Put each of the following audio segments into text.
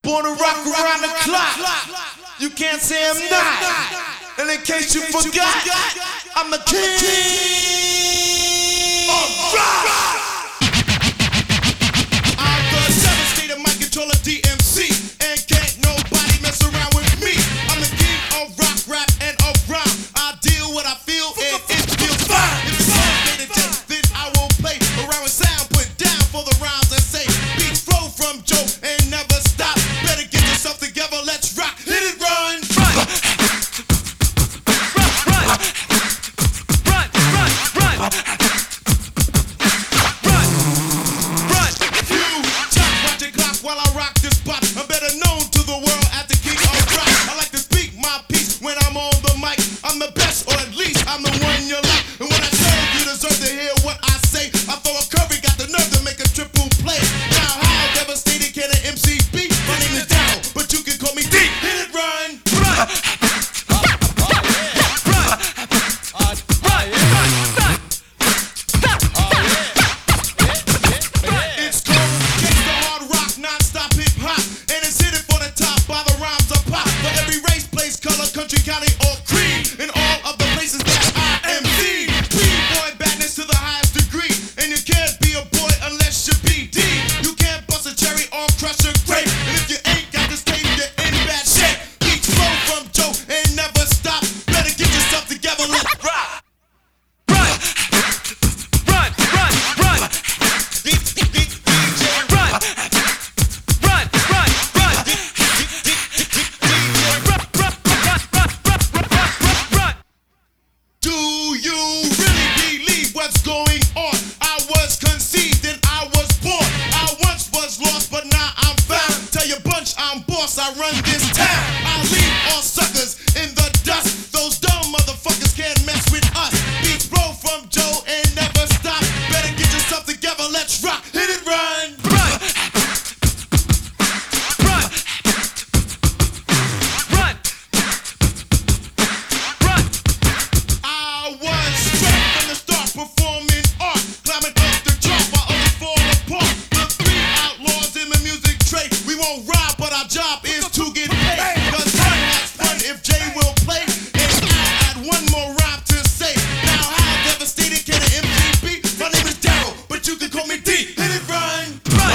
born to rock around the clock. You can't say I'm not. And in case you forgot, I'm the king of rock. I'm the seventh state of my controller DMC, and can't nobody mess around with me. I'm the king of rock, rap, and of rhyme. I deal what I feel, and it feels fine. If it's all day to day, then I will play around with sound, put down for the rhymes and say beats flow from Joe and never stop. Better get yourself together, let's rock. Hit it, run. While I rock this spot, I'm better known to the world as the king of rock. I like to speak my piece when I'm on the mic. I'm the best, or at least I'm the one you like. And when I serve, you deserve to hear what I say. I throw a curvy, got the nerve to make a triple play. Now how devastating can an MC be? My name is Daryl, but you can call me D. Hit it, run. It's cold, gangsta hard rock, non-stop hip-hop, and it's hit it for the top by the rhymes of pop. For every race, place, color, country, county, or creed, in all of the places that I am D. B-boy badness to the highest degree, and you can't be a boy unless you be D. You can't bust a cherry or crush a grape, and if you ain't got this tape, you're in bad shape. Beats flow from Joe and never stop. Better get yourself together, let's rock. Do you really believe what's going on? I was conceived and I was born. I once was lost, but now I'm found. Tell your bunch I'm boss, I run this town. I leave all suckers in the dust. Those dumb motherfuckers can't mess with us. Beats blow from Joe and never stop. Better get yourself together, let's rock. Hit it, run. I was straight from the start, performing art, climbing up the chart while others fall apart. The three outlaws in the music trade. We won't rob, but our job is to get paid. Cause fun has fun if Jay will play. And I'll add one more rhyme to say. Now how devastating can an MC be? My name is Daryl, but you can call me D. Hit it, run.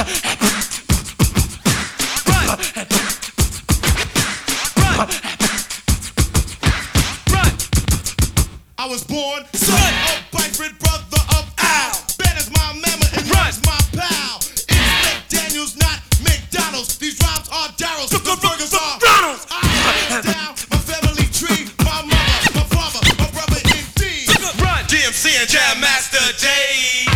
I was born son of Byford, brother of Al. Ben is my mama and Run's my pal. It's McDaniels, not McDonald's. These rhymes are Daryl's. The burgers are McDonald's. I hands down my family tree. My mother, my father, my brother indeed. DMC and Jam Master J.